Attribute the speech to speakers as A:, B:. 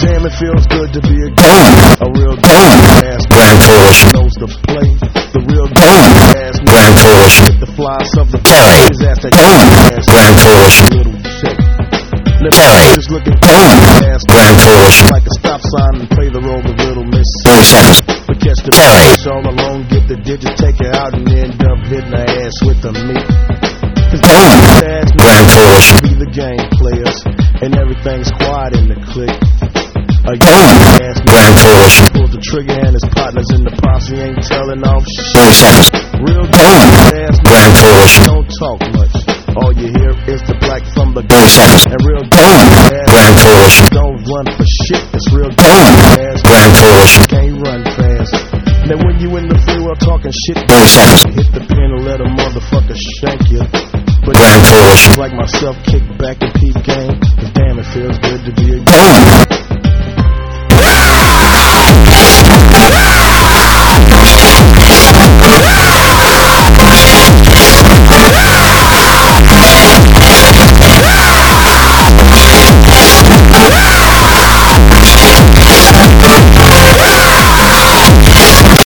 A: Damn, it feels good to be a real ass knows the play. The real ass hit the flies of the his ass that ass little shit. Just looking ass like a stop sign and play the role of Little Miss. But catch the all alone, get the digit, take it out, and end up hitting the ass with the meat. Cause ass be the game players, and everything's quiet in the clique. A ass pulls the trigger and his partners in the posse ain't telling off shit. Real ass don't talk much. All you hear is the black from the gun. And real ass don't run for shit. It's real ass can't run fast. Now when you in the free world talking shit, hit the pin and let a motherfucker shank you. But like myself, kick back and peep game. Cause damn, it feels good to be a